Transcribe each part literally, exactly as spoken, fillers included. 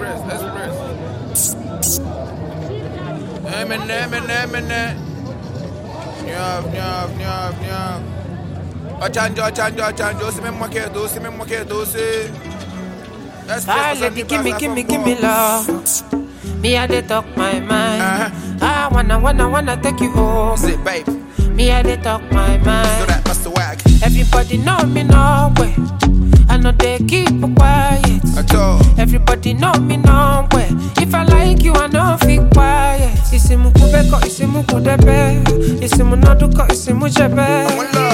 Express, Express. Emine, emine, emine. Nyav, nyav, nyav, nyav. Ochanjo, ochanjo, ochanjo. Si me moke do, si me moke do, si. Ah, lady, give me, give me, give me love. Me, I dey talk my mind. Uh-huh. I wanna, wanna, wanna take you home. Sit, babe. Me, I dey talk my mind. So that must wag. Everybody know me no way. I know they keep quiet. At all. Everybody know me no way. If I like you, I know feel quiet. Isimu kubeko, isimu kudebe. Isimu naduko, isimu jebe.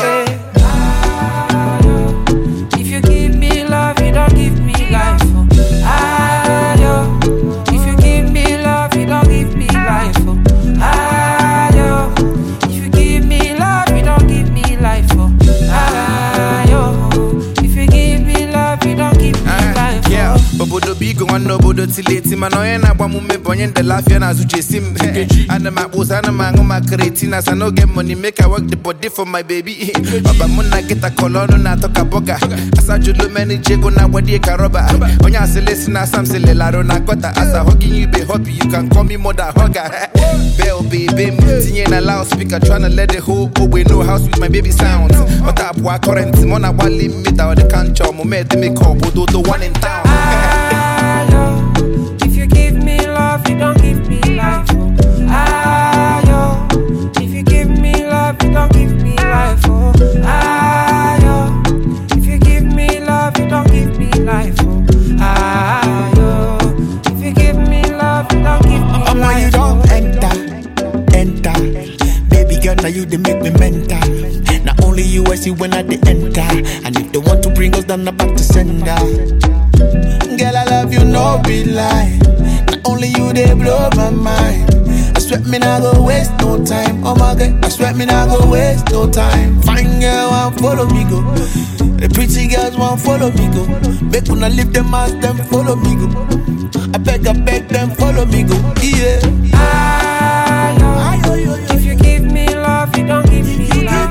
Ah, yo. If you give me love, you don't give me life. Oh. Ah, yo. If you give me love, you don't give me life. Oh. Ah, yo. If you give me love, you don't give me life. Oh. Ah, yo. If you give me love, you don't give me Uh, life. yeah, Oh. Bobodo big one no bodo tileti manoye na gwa mume bonye the laugh na zuche sim. And my boss and my ngoma creatina so no get money make I work the body for my baby. Baba muna get a colono na toka boga. Asa julu many jego na wadi karoba. Onya se listen na sam se lelaro na kota. Asa hugging you be happy you can call me mother hugger. Bell baby tinye na loudspeaker tryna let the whole we know how sweet my baby sounds. But up wa current mona wa limit or the can't mo me de me call bodo the one in town. Ah, yo. If you give me love, you don't give me life. Oh. Ah, yo. If you give me love, you don't give me life. Oh. Ah, yo. If you give me love, you don't give me life. Oh. Ah, yo. If you give me love, you don't give me Oh, life. you don't enter, enter. Baby girl, now you they make me mental. Not only you I see when I they enter. And if they want to bring us down, I'm back to sender. Girl, I love you, no be lie. Not only you, they blow my mind. I swear me not go waste no time. Oh my God, I swear me not go waste no time. Fine girl, want follow me go. The pretty girls want follow me go. Make una leave them ass, them follow me go. I beg, I beg them follow me go. Yeah. Ah, yo. If you give me love, you don't give me life.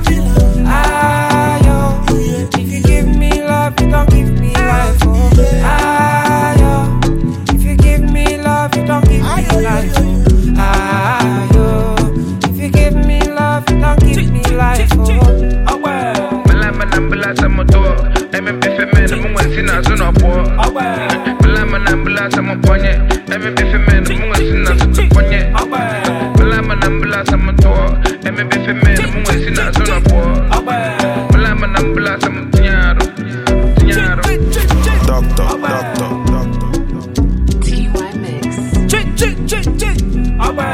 Ah, yo. If you give me love, you don't give me life. Oh. Ah, yo. If you give me love, you don't give me life. Oh. Ah, yo. If you give me love, you don't give me life. Oh. Malama nambula samoto, eme befe mene munga sina zona po. Malama nambula samoponye, eme befe mene munga sina zona ponye. Malama nambula samoto, eme befe mene munga sina zona po. Malama nambula samotinyaro, tinyaro. Doctor, doctor, doctor. T Y Mix. Chick, chick, chick, chick. Awe.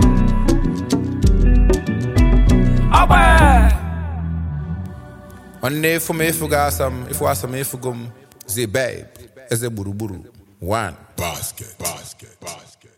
Awe. One day for me if you got some, if you have some if you go, say babe, as a buru buru. One Basket, basket, basket.